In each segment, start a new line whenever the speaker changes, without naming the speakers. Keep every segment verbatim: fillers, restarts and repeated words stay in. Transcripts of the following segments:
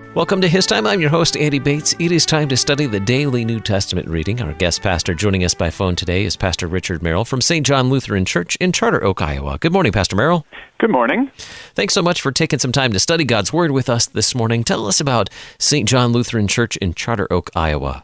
Welcome to His Time. I'm your host, Andy Bates. It is time to study the daily New Testament reading. Our guest pastor joining us by phone today is Pastor Richard Merrill from Saint John Lutheran Church in Charter Oak, Iowa. Good morning, Pastor Merrill.
Good morning.
Thanks so much for taking some time to study God's Word with us this morning. Tell us about Saint John Lutheran Church in Charter Oak, Iowa.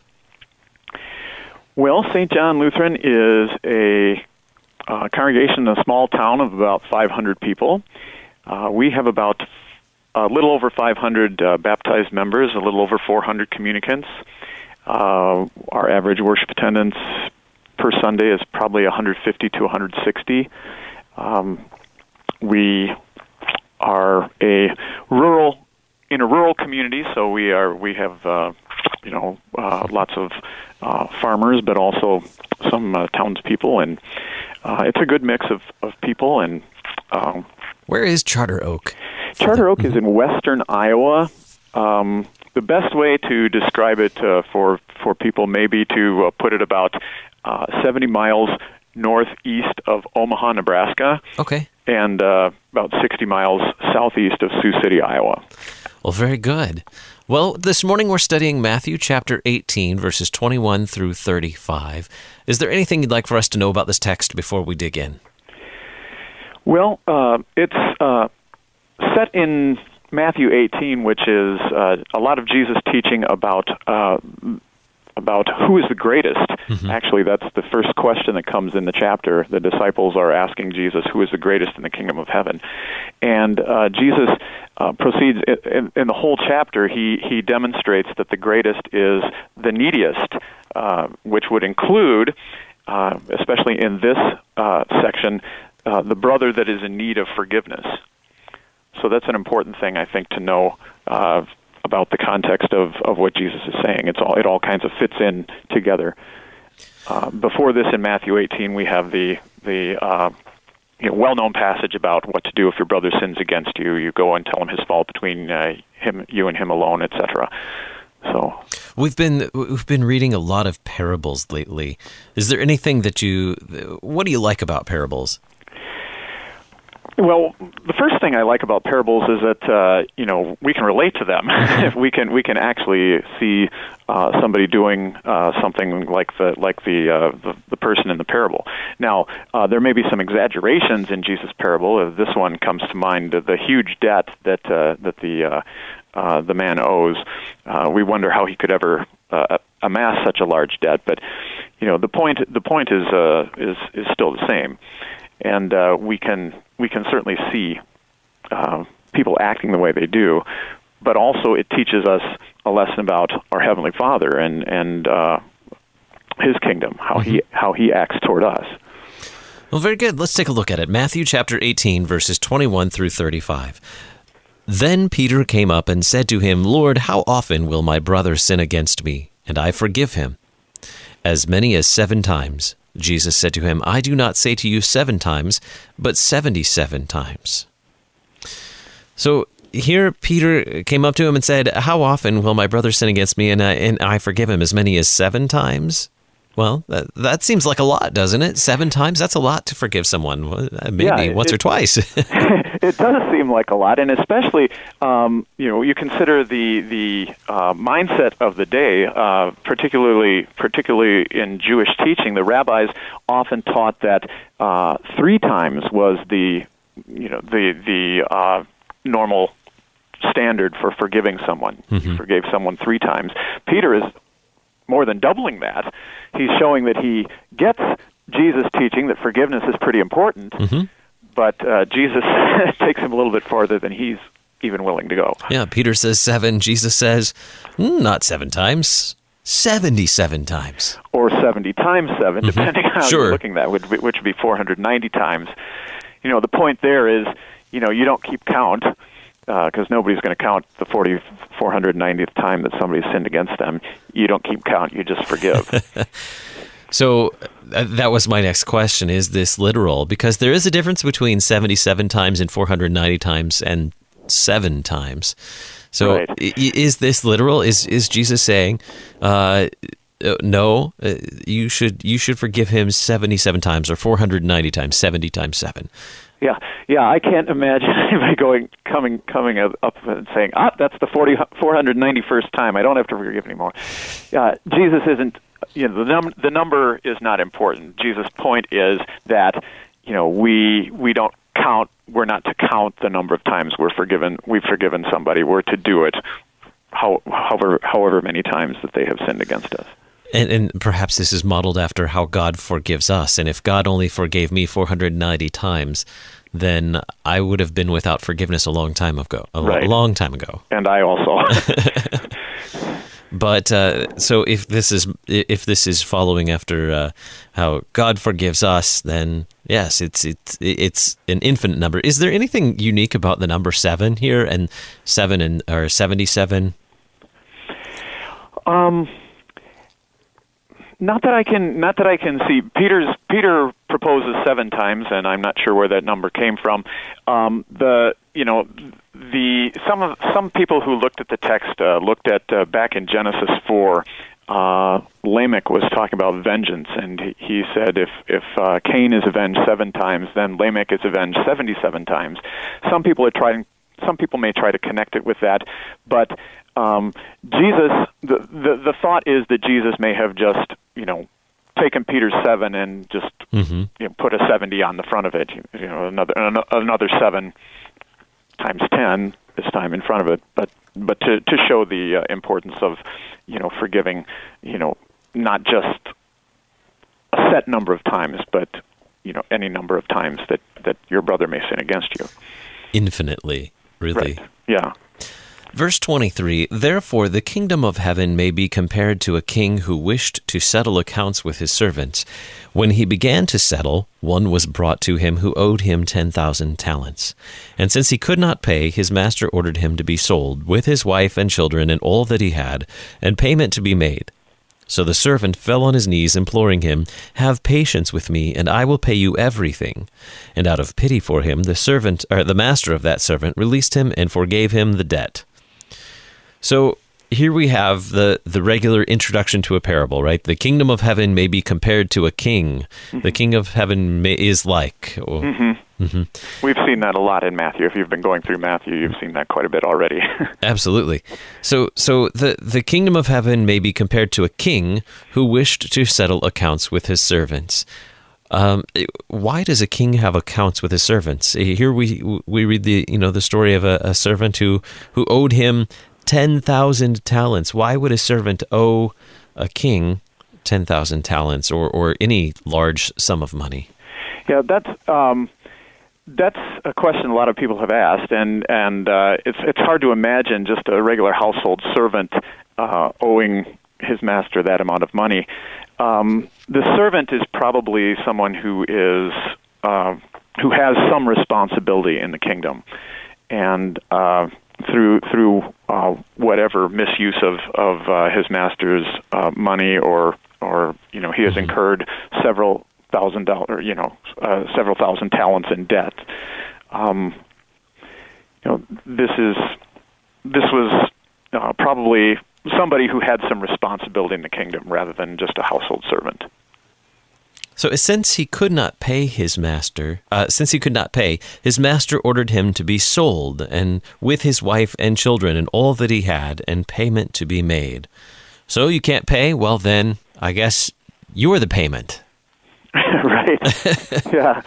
Well, Saint John Lutheran is a uh, congregation in a small town of about five hundred people. Uh, we have about a little over five hundred uh, baptized members, a little over four hundred communicants. Uh, our average worship attendance per Sunday is probably one hundred fifty to one hundred sixty. Um, we are a rural, in a rural community, so we are we have uh, you know uh, lots of uh, farmers, but also some uh, townspeople, and uh, it's a good mix of, of people. And um,
where is Charter Oak?
Charter Oak is in western Iowa. Um, the best way to describe it uh, for for people may be to uh, put it about uh, seventy miles northeast of Omaha, Nebraska.
Okay.
And uh, about sixty miles southeast of Sioux City, Iowa.
Well, very good. Well, this morning we're studying Matthew chapter eighteen, verses twenty-one through thirty-five. Is there anything you'd like for us to know about this text before we dig in?
Well, uh, it's uh, set in Matthew eighteen, which is uh, a lot of Jesus teaching about uh, about who is the greatest. Mm-hmm. Actually, that's the first question that comes in the chapter. The disciples are asking Jesus, who is the greatest in the kingdom of heaven? And uh, Jesus uh, proceeds, in, in the whole chapter, he, he demonstrates that the greatest is the neediest, uh, which would include, uh, especially in this uh, section, uh, the brother that is in need of forgiveness. So that's an important thing, I think, to know uh, about the context of, of what Jesus is saying. It's all it all kinds of fits in together. Uh, before this, in Matthew eighteen, we have the the uh, you know, well-known passage about what to do if your brother sins against you. You go and tell him his fault between uh, him, you and him alone, et cetera. So
we've been we've been reading a lot of parables lately. Is there anything that you what do you like about parables?
Well, the first thing I like about parables is that uh, you know we can relate to them. we can we can actually see uh, somebody doing uh, something like the like the, uh, the the person in the parable. Now, uh, there may be some exaggerations in Jesus' parable. Uh, this one comes to mind: the, the huge debt that uh, that the uh, uh, the man owes. Uh, we wonder how he could ever uh, amass such a large debt. But you know, the point the point is uh, is is still the same. And uh, we can we can certainly see uh, people acting the way they do, but also it teaches us a lesson about our Heavenly Father and and uh, His kingdom, how mm-hmm. he how He acts toward us.
Well, very good. Let's take a look at it. Matthew chapter eighteen, verses twenty-one through thirty-five. Then Peter came up and said to him, "Lord, how often will my brother sin against me, and I forgive him? As many as seven times." Jesus said to him, "I do not say to you seven times, but seventy-seven times." So here Peter came up to him and said, "How often will my brother sin against me and I, and I forgive him? As many as seven times?" Well, that, that seems like a lot, doesn't it? Seven times? That's a lot to forgive someone. Maybe
yeah,
once
it,
or twice.
It does seem like a lot, and especially, um, you know, you consider the the uh, mindset of the day, uh, particularly particularly in Jewish teaching. The rabbis often taught that uh, three times was the, you know, the the uh, normal standard for forgiving someone. Mm-hmm. You forgave someone three times. Peter is more than doubling that. He's showing that he gets Jesus' teaching that forgiveness is pretty important, mm-hmm. but uh, Jesus takes him a little bit farther than he's even willing to go.
Yeah, Peter says seven. Jesus says, mm, not seven times, seventy-seven times.
Or seventy times seven, mm-hmm. depending on how
sure.
you're looking at that, which, which would be four hundred ninety times. You know, the point there is, you know, you don't keep count, because uh, nobody's going to count the four hundred ninetieth time that somebody sinned against them. You don't keep count, you just forgive.
So uh, that was my next question. Is this literal? Because there is a difference between seventy-seven times and four hundred ninety times and seven times. So right. I- is this literal? Is is Jesus saying, uh, no, uh, you should you should forgive him seventy-seven times or four hundred ninety times, seventy times seven?
Yeah, yeah, I can't imagine anybody going, coming, coming up and saying, "Ah, that's the four hundred ninety-first time. I don't have to forgive anymore." Uh, Jesus isn't. You know, the num- the number is not important. Jesus' point is that you know we we don't count. We're not to count the number of times we're forgiven. We've forgiven somebody. We're to do it, how, however however many times that they have sinned against us.
And, and perhaps this is modeled after how God forgives us. And if God only forgave me four hundred ninety times, then I would have been without forgiveness a long time ago. A
right.
long time ago.
And I also.
But uh, so if this is if this is following after uh, how God forgives us, then yes, it's it's it's an infinite number. Is there anything unique about the number seven here, and seven and or seventy-seven?
Um. Not that I can, not that I can see. Peter's Peter proposes seven times, and I'm not sure where that number came from. Um, the you know the some of some people who looked at the text uh, looked at uh, back in Genesis four. Uh, Lamech was talking about vengeance, and he, he said if if uh, Cain is avenged seven times, then Lamech is avenged seventy-seven times. Some people are trying. Some people may try to connect it with that, but um, Jesus, the, the the thought is that Jesus may have just, you know, taken Peter's seven and just mm-hmm. you know, put a seventy on the front of it, you know, another another seven times ten this time in front of it, but but to to show the uh, importance of, you know, forgiving, you know, not just a set number of times, but you know, any number of times that that your brother may sin against you.
Infinitely. Really?
Right. Yeah.
Verse twenty-three, therefore the kingdom of heaven may be compared to a king who wished to settle accounts with his servants. When he began to settle, one was brought to him who owed him ten thousand talents. And since he could not pay, his master ordered him to be sold, with his wife and children and all that he had, and payment to be made. So the servant fell on his knees, imploring him, have patience with me, and I will pay you everything. And out of pity for him, the servant, or the master of that servant released him and forgave him the debt. So here we have the, the regular introduction to a parable, right? The kingdom of heaven may be compared to a king. Mm-hmm. The king of heaven may, is like... Oh,
mm-hmm. Mm-hmm. We've seen that a lot in Matthew. If you've been going through Matthew, you've seen that quite a bit already.
Absolutely. So so the, the kingdom of heaven may be compared to a king who wished to settle accounts with his servants. Um, why does a king have accounts with his servants? Here we we read the you know the story of a, a servant who, who owed him ten thousand talents. Why would a servant owe a king ten thousand talents or, or any large sum of money?
Yeah, that's... Um That's a question a lot of people have asked, and and uh, it's it's hard to imagine just a regular household servant uh, owing his master that amount of money. Um, the servant is probably someone who is uh, who has some responsibility in the kingdom, and uh, through through uh, whatever misuse of of uh, his master's uh, money, or or you know he has incurred several. thousand dollar, you know, uh, several thousand talents in debt. Um, you know, this is this was uh, probably somebody who had some responsibility in the kingdom rather than just a household servant.
So, since he could not pay his master, uh, since he could not pay, his master ordered him to be sold, and with his wife and children and all that he had, and payment to be made. So you can't pay? Well, then I guess you're the payment.
Right. Yeah.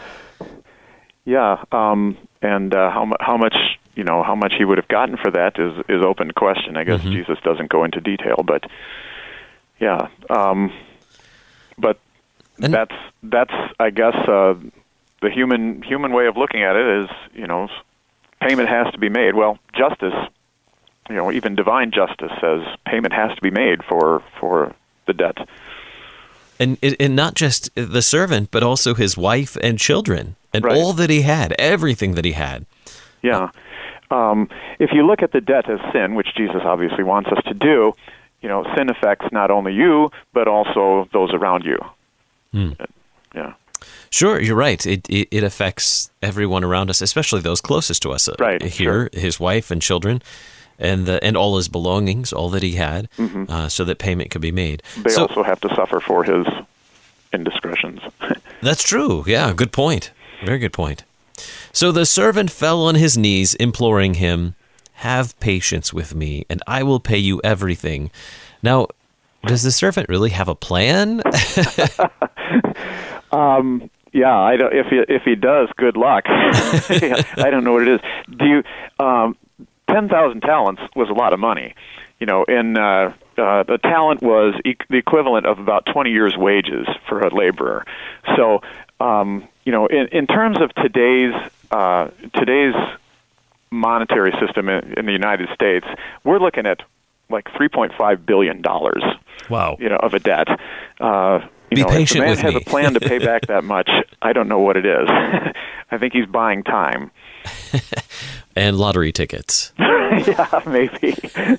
Yeah. Um, and uh, how, how much, you know, how much he would have gotten for that is, is open question. I guess mm-hmm. Jesus doesn't go into detail, but yeah. Um, but and that's, that's, I guess, uh, the human, human way of looking at it is, you know, payment has to be made. Well, justice, you know, even divine justice says payment has to be made for, for the debt.
And and not just the servant, but also his wife and children, and
right.
all that he had, everything that he had.
Yeah. Um, if you look at the debt as sin, which Jesus obviously wants us to do, you know, sin affects not only you, but also those around you. Hmm. Yeah.
Sure, you're right. It, it it affects everyone around us, especially those closest to us.
Right.
Here,
sure.
His wife and children. And the, and all his belongings, all that he had, mm-hmm. uh, so that payment could be made.
They
so,
also have to suffer for his indiscretions.
That's true. Yeah, good point. Very good point. So the servant fell on his knees, imploring him, "Have patience with me, and I will pay you everything." Now, does the servant really have a plan?
um, yeah, I don't, if he if he does, good luck. I don't know what it is. Do you? Um, Ten thousand talents was a lot of money. You know, in uh, uh, the talent was e- the equivalent of about twenty years' wages for a laborer. So, um, you know, in, in terms of today's uh, today's monetary system in, in the United States, we're looking at like three point five billion dollars.
Wow.
You know, of a debt. Uh, you
Be
know,
patient
if
with
the man
me.
has a plan to pay back that much, I don't know what it is. I think he's buying time.
And lottery tickets.
Yeah, maybe.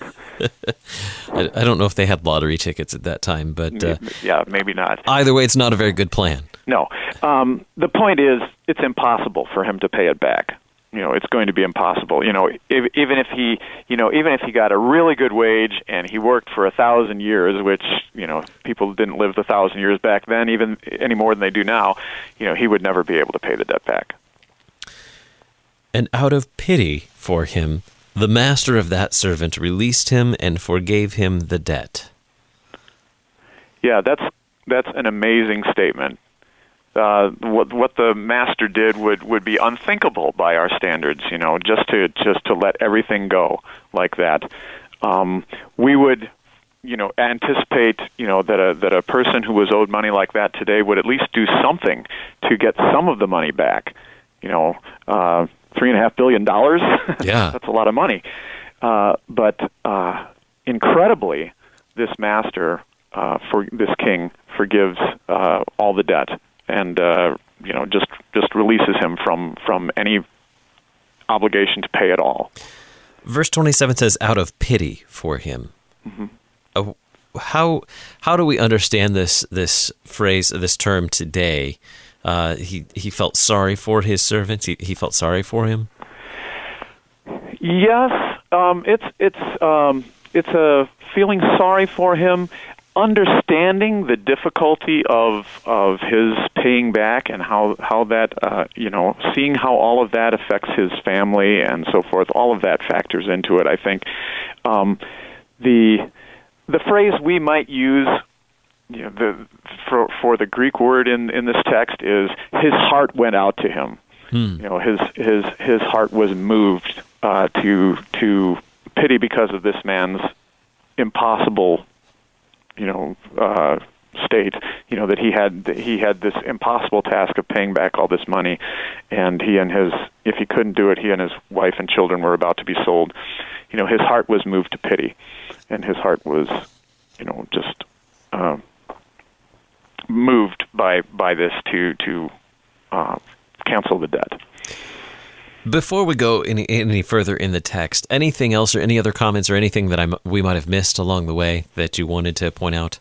I, I don't know if they had lottery tickets at that time, but uh,
yeah, maybe not.
Either way, it's not a very good plan.
No. Um, the point is, it's impossible for him to pay it back. You know, it's going to be impossible. You know, if, even if he, you know, even if he got a really good wage and he worked for a thousand years, which, you know, people didn't live the thousand years back then, even any more than they do now, you know, he would never be able to pay the debt back.
And out of pity for him, the master of that servant released him and forgave him the debt.
Yeah, that's that's an amazing statement. Uh, what what the master did would, would be unthinkable by our standards. You know, just to just to let everything go like that. Um, we would, you know, anticipate, you know, that a that a person who was owed money like that today would at least do something to get some of the money back. You know, uh, three and a half billion dollars.
Yeah,
that's a lot of money. Uh, but uh, incredibly, this master, uh, for this king, forgives uh, all the debt. And uh, you know, just just releases him from, from any obligation to pay at all.
Verse twenty-seven says, "Out of pity for him."
Mm-hmm.
Uh, how how do we understand this this phrase, this term today? Uh, he he felt sorry for his servants. He he felt sorry for him.
Yes, um, it's it's um, it's a feeling sorry for him. Understanding the difficulty of of his paying back and how how that uh, you know, seeing how all of that affects his family and so forth, all of that factors into it. I think um, the the phrase we might use, you know, the for for the Greek word in in this text is his heart went out to him. Hmm. You know, his his his heart was moved uh, to to pity because of this man's impossible, you know, uh, state, you know, that he had he had this impossible task of paying back all this money, and he and his, if he couldn't do it, he and his wife and children were about to be sold. You know, his heart was moved to pity, and his heart was, you know, just uh, moved by by this to to uh, cancel the debt.
Before we go any any further in the text, anything else or any other comments or anything that I we might have missed along the way that you wanted to point out?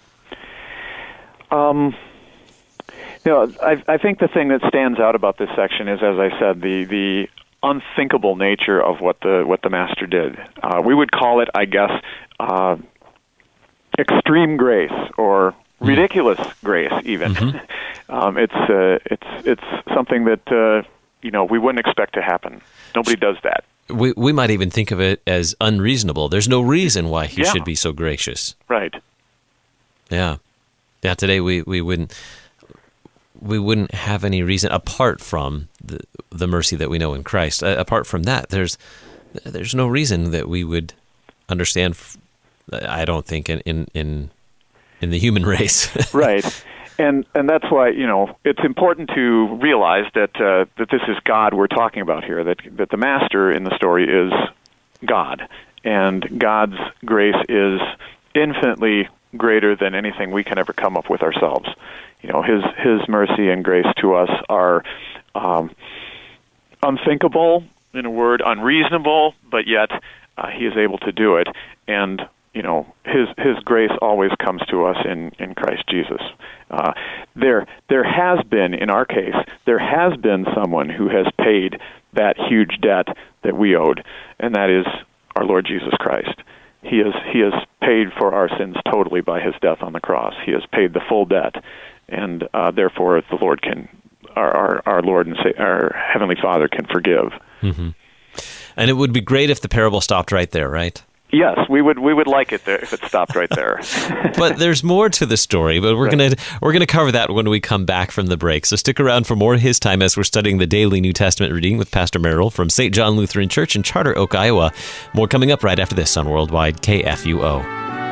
Um, you know, I, I think the thing that stands out about this section is, as I said, the the unthinkable nature of what the what the master did. Uh, we would call it, I guess, uh, extreme grace or ridiculous mm. grace, even. Mm-hmm. um, it's uh, it's it's something that. Uh, You know, we wouldn't expect to happen. Nobody does that.
We we might even think of it as unreasonable. There's no reason why he
yeah.
should be so gracious.
Right.
Yeah. Yeah, today we, we wouldn't we wouldn't have any reason apart from the the mercy that we know in Christ. Uh, apart from that, there's there's no reason that we would understand, I don't think, in in in, in the human race.
Right. And and that's why, you know, it's important to realize that uh, that this is God we're talking about here, that that the master in the story is God, and God's grace is infinitely greater than anything we can ever come up with ourselves. You know, his his mercy and grace to us are um, unthinkable, in a word, unreasonable, but yet uh, he is able to do it. And you know, his his grace always comes to us in, in Christ Jesus. Uh, there there has been, in our case, there has been someone who has paid that huge debt that we owed, and that is our Lord Jesus Christ. He has he has paid for our sins totally by his death on the cross. He has paid the full debt, and uh, therefore the Lord can our, our our Lord and say, our Heavenly Father can forgive.
Mm-hmm. And it would be great if the parable stopped right there, right?
Yes, we would we would like it there if it stopped right there.
But there's more to the story, but we're right. gonna we're gonna cover that when we come back from the break. So stick around for more His Time as we're studying the daily New Testament reading with Pastor Merrill from Saint John Lutheran Church in Charter Oak, Iowa. More coming up right after this on Worldwide K F U O.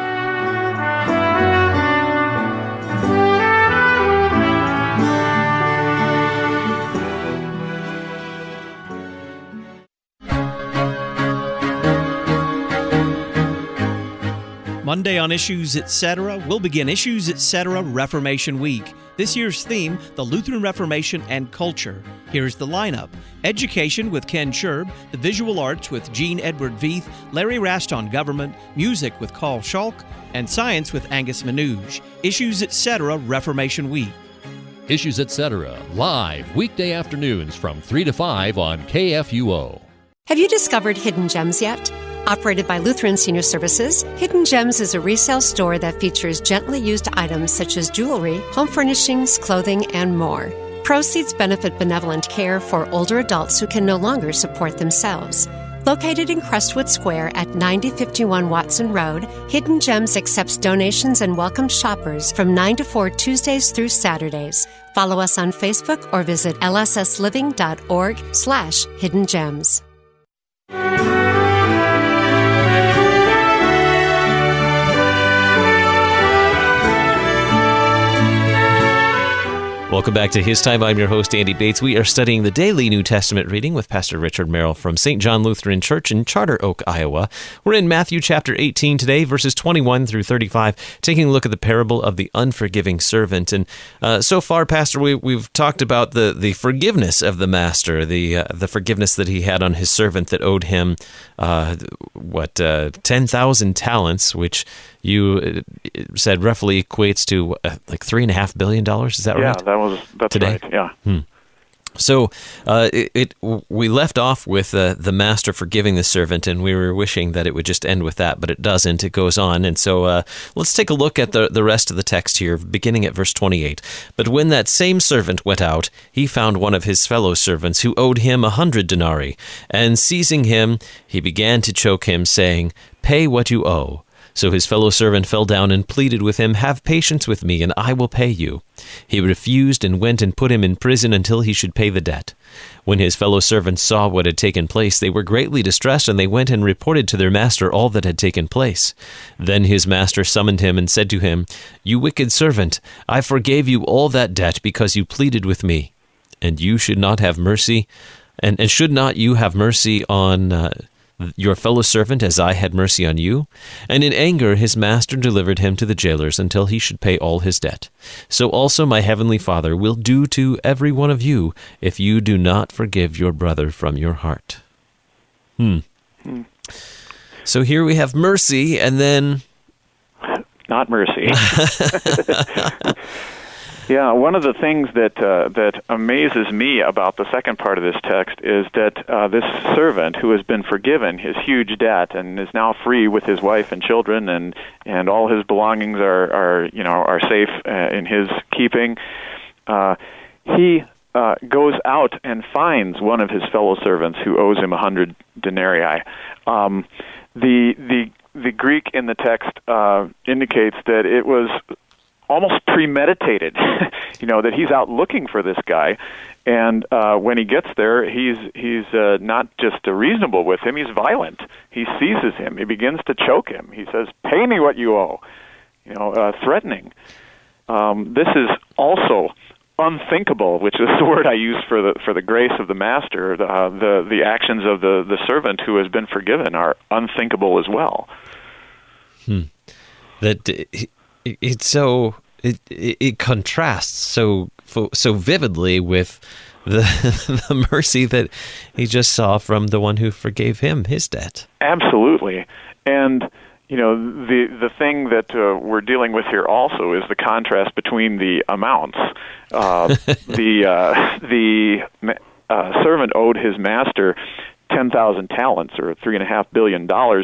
Monday on Issues Etc., we'll begin Issues Etc. Reformation Week. This year's theme, the Lutheran Reformation and Culture. Here's the lineup. Education with Ken Scherb, the Visual Arts with Jean Edward Veith, Larry Rast on Government, Music with Carl Schalk, and Science with Angus Manouge. Issues Etc. Reformation Week.
Issues Etc. live weekday afternoons from three to five on K F U O.
Have you discovered Hidden Gems yet? Operated by Lutheran Senior Services, Hidden Gems is a resale store that features gently used items such as jewelry, home furnishings, clothing, and more. Proceeds benefit benevolent care for older adults who can no longer support themselves. Located in Crestwood Square at ninety fifty-one Watson Road, Hidden Gems accepts donations and welcomes shoppers from nine to four Tuesdays through Saturdays. Follow us on Facebook or visit l s s living dot org slash hidden gems.
Welcome back to His Time. I'm your host, Andy Bates. We are studying the daily New Testament reading with Pastor Richard Merrill from Saint John Lutheran Church in Charter Oak, Iowa. We're in Matthew chapter eighteen today, verses twenty-one through thirty-five, taking a look at the parable of the unforgiving servant. And uh, so far, Pastor, we, we've talked about the, the forgiveness of the master, the uh, the forgiveness that he had on his servant that owed him, uh, what, uh, ten thousand talents, which you said roughly equates to uh, like three and a half billion dollars. Is that
yeah,
right?
Yeah, that was that's
Today?
right. Yeah.
Hmm. So uh, it, it we left off with uh, the master forgiving the servant, and we were wishing that it would just end with that, but it doesn't. It goes on, and so uh, let's take a look at the the rest of the text here, beginning at verse twenty-eight. But when that same servant went out, he found one of his fellow servants who owed him a hundred denarii, and seizing him, he began to choke him, saying, "Pay what you owe." So his fellow servant fell down and pleaded with him, "Have patience with me, and I will pay you." He refused and went and put him in prison until he should pay the debt. When his fellow servants saw what had taken place, they were greatly distressed, and they went and reported to their master all that had taken place. Then his master summoned him and said to him, "You wicked servant, I forgave you all that debt because you pleaded with me. And you should not have mercy, and, and should not you have mercy on Uh, your fellow servant as I had mercy on you?" And in anger his master delivered him to the jailers until he should pay all his debt. So also my heavenly Father will do to every one of you if you do not forgive your brother from your heart. Hmm. hmm. So here we have mercy, and then...
Not mercy. Yeah, one of the things that uh, that amazes me about the second part of this text is that uh, this servant who has been forgiven his huge debt and is now free with his wife and children, and, and all his belongings are, are you know are safe uh, in his keeping. Uh, he uh, goes out and finds one of his fellow servants who owes him a hundred denarii. Um, the the the Greek in the text uh, indicates that it was almost premeditated, you know, that he's out looking for this guy, and uh, when he gets there, he's he's uh, not just uh, reasonable with him, he's violent. He seizes him, he begins to choke him. He says, "Pay me what you owe," you know, uh, threatening. Um, this is also unthinkable, which is the word I use for the for the grace of the master. Uh, the the actions of the, the servant who has been forgiven are unthinkable as well.
Hmm. That... Uh, It's so it, it it contrasts so so vividly with the the mercy that he just saw from the one who forgave him his debt.
Absolutely, and you know the the thing that uh, we're dealing with here also is the contrast between the amounts. Uh, the uh, the uh, servant owed his master ten thousand talents, or three and a half billion dollars.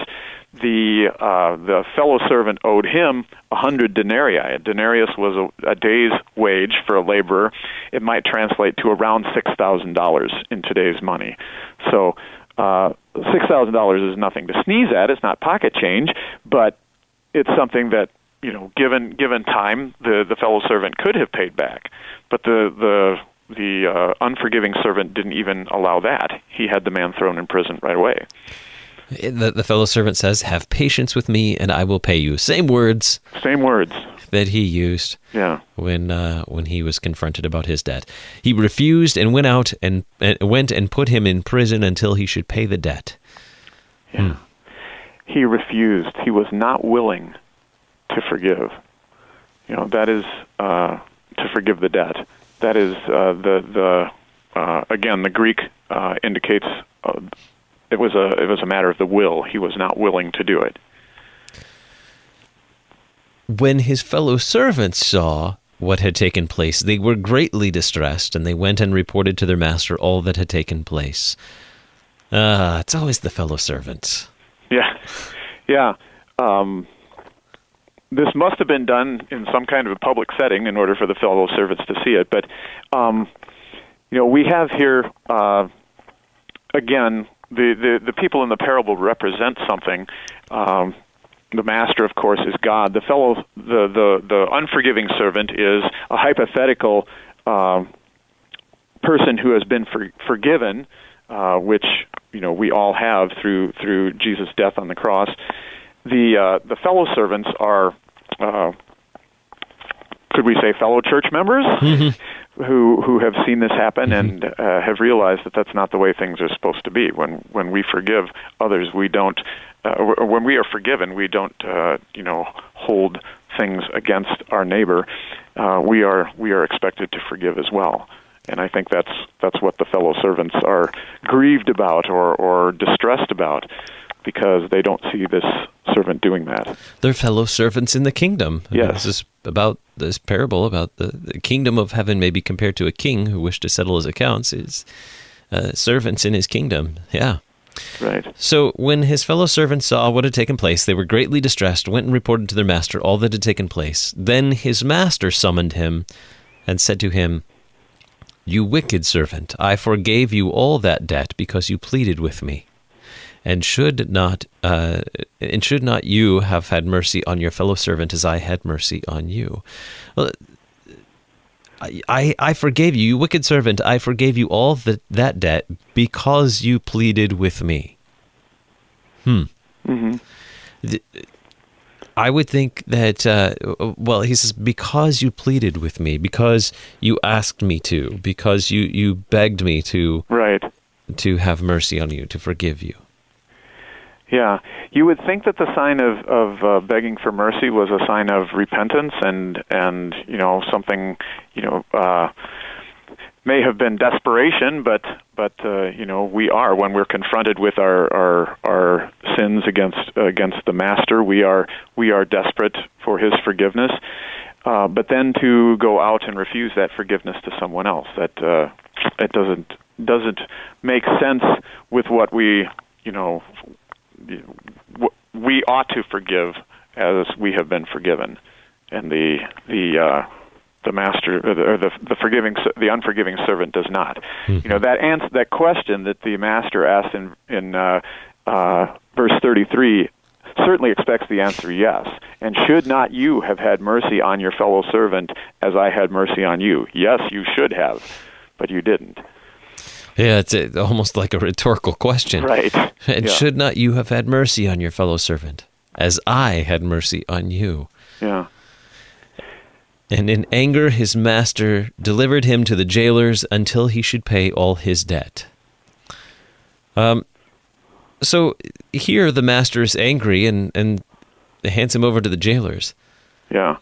the uh, the fellow servant owed him a hundred denarii. A denarius was a, a day's wage for a laborer. It might translate to around six thousand dollars in today's money. So uh, six thousand dollars is nothing to sneeze at. It's not pocket change, but it's something that, you know, given given time, the, the fellow servant could have paid back. But the the the uh, unforgiving servant didn't even allow that. He had the man thrown in prison right away.
The, the fellow servant says, "Have patience with me, and I will pay you." Same words.
Same words
that he used.
Yeah.
When uh, when he was confronted about his debt, he refused and went out and, and went and put him in prison until he should pay the debt.
Yeah. Hmm. He refused. He was not willing to forgive. You know, that is uh, to forgive the debt. That is uh, the the uh, again the Greek uh, indicates. Uh, It was a it was a matter of the will. He was not willing to do it.
When his fellow servants saw what had taken place, they were greatly distressed, and they went and reported to their master all that had taken place. Ah, it's always the fellow servants.
Yeah, yeah. Um, this must have been done in some kind of a public setting in order for the fellow servants to see it. But um, you know, we have here uh, again. The, the the people in the parable represent something. Um, the master, of course, is God. The fellow, the the, the unforgiving servant is a hypothetical uh, person who has been for, forgiven, uh, which you know we all have through through Jesus' death on the cross. The uh, the fellow servants are, uh, could we say, fellow church members? Mm-hmm. who who have seen this happen and uh, have realized that that's not the way things are supposed to be. When when we forgive others, we don't. Uh, when we are forgiven, we don't uh, you know hold things against our neighbor. Uh, we are we are expected to forgive as well. And I think that's that's what the fellow servants are grieved about or or distressed about, because they don't see this servant doing that.
They're fellow servants in the kingdom. I
yes.
mean, this is about this parable about the, the kingdom of heaven may be compared to a king who wished to settle his accounts. Is uh, servants in his kingdom. Yeah.
Right.
So when his fellow servants saw what had taken place, they were greatly distressed, went and reported to their master all that had taken place. Then his master summoned him and said to him, "You wicked servant, I forgave you all that debt because you pleaded with me. And should not, uh, and should not you have had mercy on your fellow servant as I had mercy on you?" Well, I, I, I forgave you, you wicked servant. I forgave you all the, that debt because you pleaded with me. Hmm. Mm-hmm. I would think that, uh, well, he says, because you pleaded with me, because you asked me to, because you, you begged me to,
right.
to have mercy on you, to forgive you.
Yeah, you would think that the sign of of uh, begging for mercy was a sign of repentance, and and you know something, you know, uh, may have been desperation, but but uh, you know we are when we're confronted with our our, our sins against uh, against the Master, we are we are desperate for His forgiveness. Uh, but then to go out and refuse that forgiveness to someone else, that uh, it doesn't doesn't make sense with what we you know. we ought to forgive as we have been forgiven, and the the uh, the master or the the forgiving the unforgiving servant does not. Mm-hmm. You know that answer that question that the master asked in in uh, uh, verse thirty-three certainly expects the answer yes. And should not you have had mercy on your fellow servant as I had mercy on you? Yes, you should have, but you didn't.
Yeah, it's a, almost like a rhetorical question.
Right.
And
yeah.
should not you have had mercy on your fellow servant, as I had mercy on you?
Yeah.
And in anger his master delivered him to the jailers until he should pay all his debt. Um. So here the master is angry and, and hands him over to the jailers.
Yeah.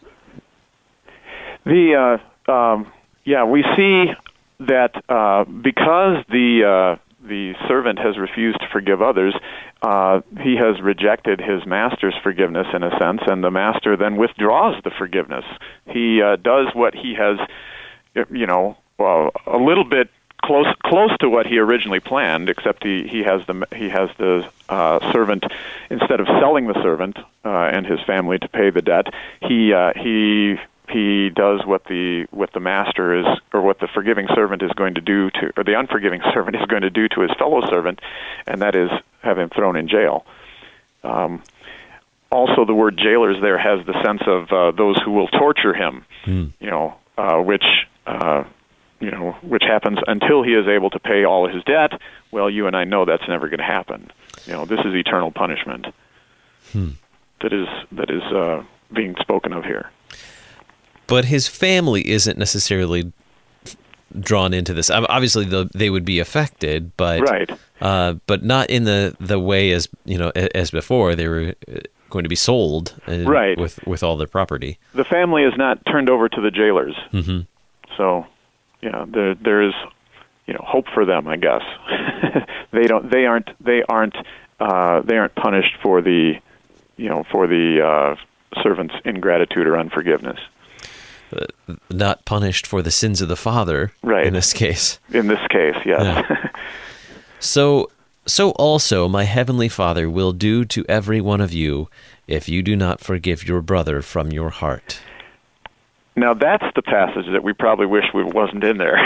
The uh, um, yeah, we see that uh, because the uh, the servant has refused to forgive others, uh, he has rejected his master's forgiveness in a sense, and the master then withdraws the forgiveness. He uh, does what he has, you know, well, a little bit close close to what he originally planned, except he, he has the he has the uh, servant, instead of selling the servant uh, and his family to pay the debt, he uh, he he does what the what the master is, or what the forgiving servant is going to do to, or the unforgiving servant is going to do to his fellow servant, and that is have him thrown in jail. Um, also, the word jailers there has the sense of uh, those who will torture him, mm. you know, uh, which. Uh, you know, which happens until he is able to pay all his debt. Well, you and I know that's never going to happen. You know, this is eternal punishment hmm. that is that is uh, being spoken of here.
But his family isn't necessarily drawn into this. Obviously, the, they would be affected, but
right.
uh, but not in the, the way as you know as before. They were going to be sold uh,
right.
with with all their property.
The family is not turned over to the jailers,
mm-hmm.
so. Yeah, there there is, you know, hope for them. I guess they don't. They aren't. They aren't. Uh, they aren't punished for the, you know, for the uh, servant's ingratitude or unforgiveness.
Uh, not punished for the sins of the father.
Right.
In this case.
In this case, yes.
Yeah. so so also my heavenly Father will do to every one of you if you do not forgive your brother from your heart.
Now that's the passage that we probably wish we wasn't in there,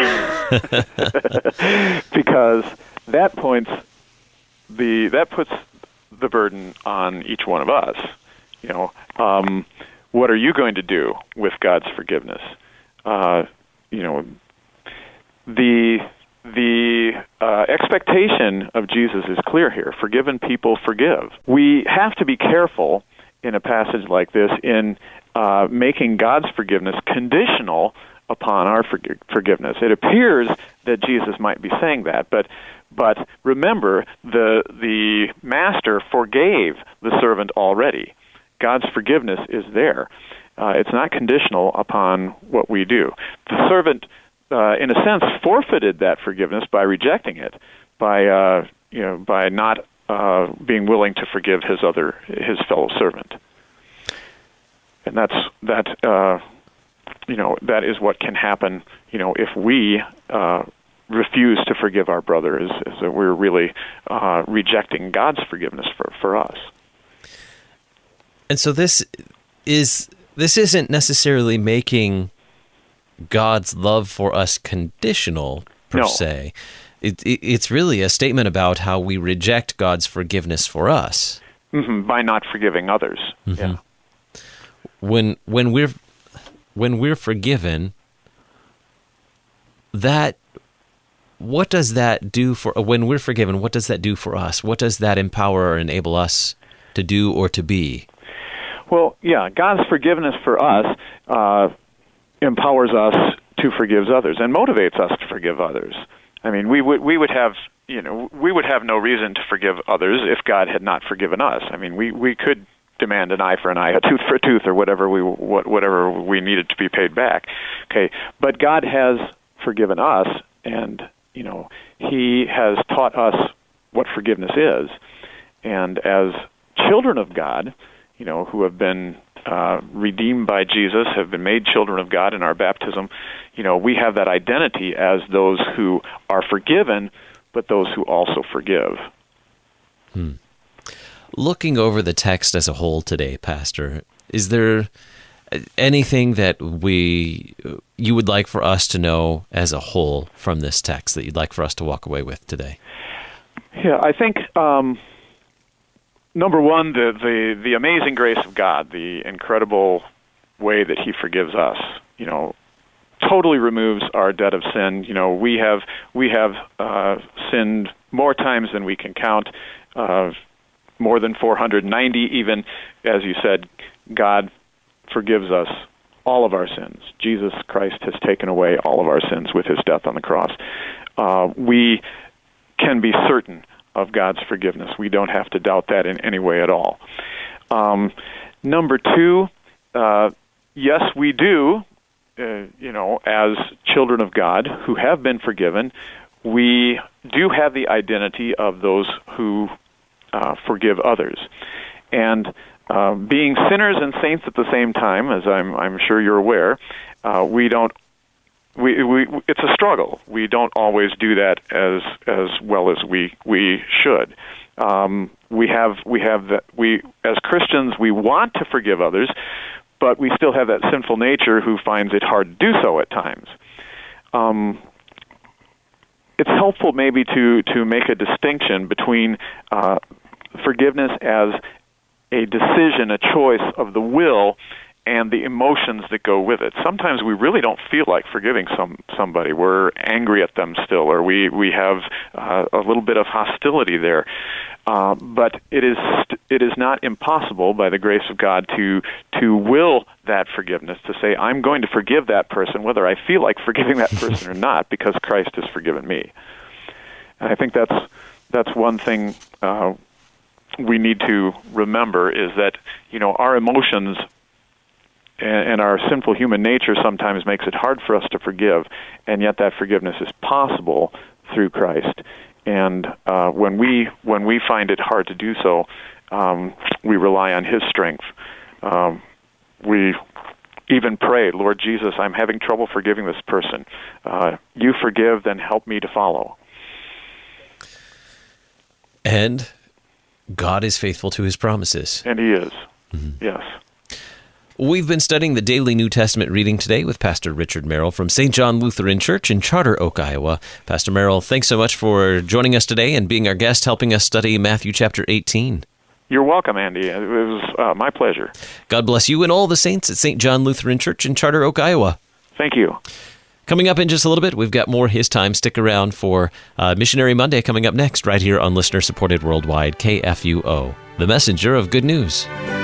because that points the that puts the burden on each one of us. You know, um, what are you going to do with God's forgiveness? Uh, you know, the the uh, expectation of Jesus is clear here: forgiven people forgive. We have to be careful in a passage like this in Uh, making God's forgiveness conditional upon our forg- forgiveness. It appears that Jesus might be saying that, but but remember, the the master forgave the servant already. God's forgiveness is there. Uh, it's not conditional upon what we do. The servant, uh, in a sense, forfeited that forgiveness by rejecting it, by uh, you know, by not uh, being willing to forgive his other his fellow servant. And that's that. Uh, you know, that is what can happen. You know, if we uh, refuse to forgive our brother, is, is that we're really uh, rejecting God's forgiveness for, for us.
And so this is this isn't necessarily making God's love for us conditional per
no.
se. It, it, it's really a statement about how we reject God's forgiveness for us
mm-hmm, by not forgiving others.
Mm-hmm.
Yeah.
When when we're when we're forgiven, that what does that do for when we're forgiven? What does that do for us? What does that empower or enable us to do or to be?
Well, yeah, God's forgiveness for us uh, empowers us to forgive others and motivates us to forgive others. I mean, we would we would have you know we would have no reason to forgive others if God had not forgiven us. I mean, we, we could demand an eye for an eye, a tooth for a tooth, or whatever we what, whatever we needed to be paid back. Okay, but God has forgiven us, and you know He has taught us what forgiveness is, and as children of God, you know, who have been uh, redeemed by Jesus, have been made children of God in our baptism, you know, we have that identity as those who are forgiven, but those who also forgive.
Hmm. Looking over the text as a whole today, Pastor, is there anything that we you would like for us to know as a whole from this text that you'd like for us to walk away with today?
Yeah, I think um, number one, the, the the amazing grace of God, the incredible way that He forgives us, you know, totally removes our debt of sin. You know, we have we have uh, sinned more times than we can count. Uh, more than four hundred ninety, even, as you said, God forgives us all of our sins. Jesus Christ has taken away all of our sins with His death on the cross. Uh, we can be certain of God's forgiveness. We don't have to doubt that in any way at all. Um, number two, uh, yes, we do, uh, you know, as children of God who have been forgiven, we do have the identity of those who Uh, forgive others. And uh, being sinners and saints at the same time, as I'm, I'm sure you're aware, uh, we don't we, we it's a struggle. We don't always do that as as well as we we should. Um, we have we have that we as Christians we want to forgive others, but we still have that sinful nature who finds it hard to do so at times. Um, it's helpful maybe to to make a distinction between uh, forgiveness as a decision, a choice of the will, and the emotions that go with it. Sometimes we really don't feel like forgiving some somebody. We're angry at them still, or we we have uh, a little bit of hostility there. Uh, but it is it is not impossible, by the grace of God, to to will that forgiveness, to say, I'm going to forgive that person, whether I feel like forgiving that person or not, because Christ has forgiven me. And I think that's that's one thing uh, we need to remember, is that, you know, our emotions and our sinful human nature sometimes makes it hard for us to forgive, and yet that forgiveness is possible through Christ. And uh, when we when we find it hard to do so, um, we rely on His strength. Um, we even pray, Lord Jesus, I'm having trouble forgiving this person. Uh, you forgive, then help me to follow.
And God is faithful to His promises.
And He is, mm-hmm. Yes.
We've been studying the daily New Testament reading today with Pastor Richard Merrill from Saint John Lutheran Church in Charter Oak, Iowa. Pastor Merrill, thanks so much for joining us today and being our guest, helping us study Matthew chapter eighteen.
You're welcome, Andy. It was uh, my pleasure.
God bless you and all the saints at Saint John Lutheran Church in Charter Oak, Iowa.
Thank you.
Coming up in just a little bit, we've got more His Time. Stick around for uh, Missionary Monday coming up next, right here on Listener Supported Worldwide, K F U O, the messenger of good news.